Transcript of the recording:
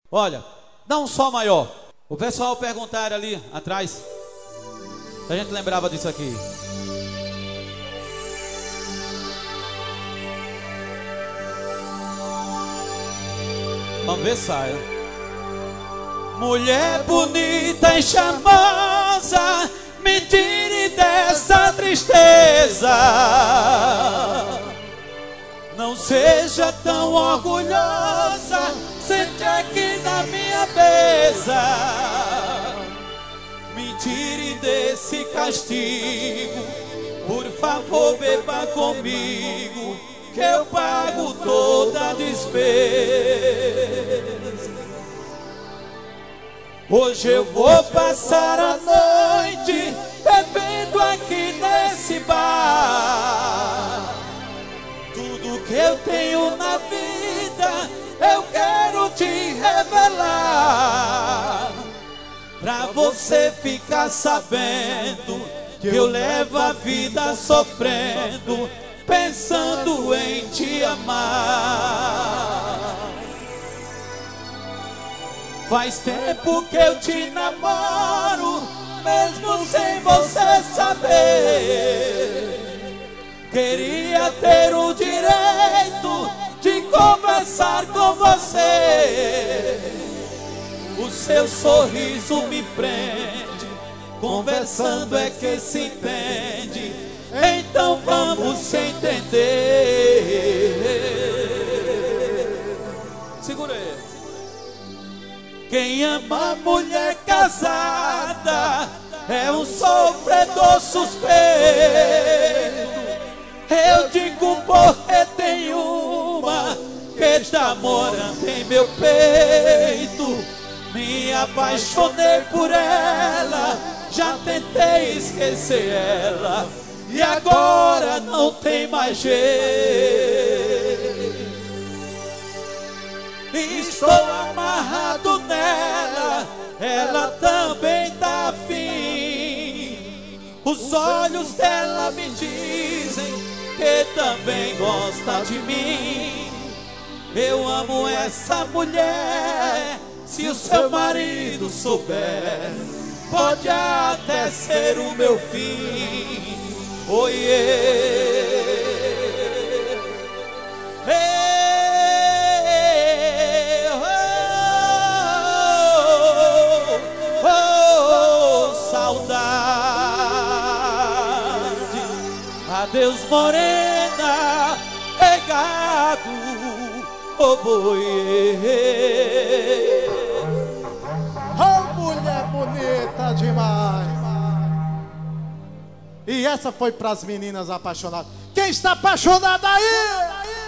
Olha, dá um sol maior. O pessoal perguntaram ali atrás. A gente lembrava disso aqui. Vamos ver, saia. Mulher bonita e charmosa, me tire dessa tristeza. Não seja tão orgulhosa, sente aqui na minha mesa. Me tire desse castigo, por favor beba comigo, que eu pago toda a despesa. Hoje eu vou passar a noite bebendo aqui nesse bar. Tudo que eu tenho na vida eu quero te revelar, pra você ficar sabendo que eu levo a vida sofrendo, pensando em te amar. Faz tempo que eu te namoro, mesmo sem você saber. Queria ter o direito de conversar com você. O seu sorriso me prende, conversando é que se entende. Então vamos se entender. Segura aí. Quem ama mulher casada é um sofredor suspeito. Eu digo porque tem uma que está morando em meu peito. Me apaixonei por ela, já tentei esquecer ela, e agora não tem mais jeito. Estou amarrado nela, ela também tá afim. Os olhos dela me dizem que também gosta de mim. Eu amo essa mulher, se o seu marido souber, pode até ser o meu fim. Oiê. Adeus morena, pegado, ô boi. Oh, mulher bonita demais. E essa foi pras meninas apaixonadas. Quem está apaixonado aí?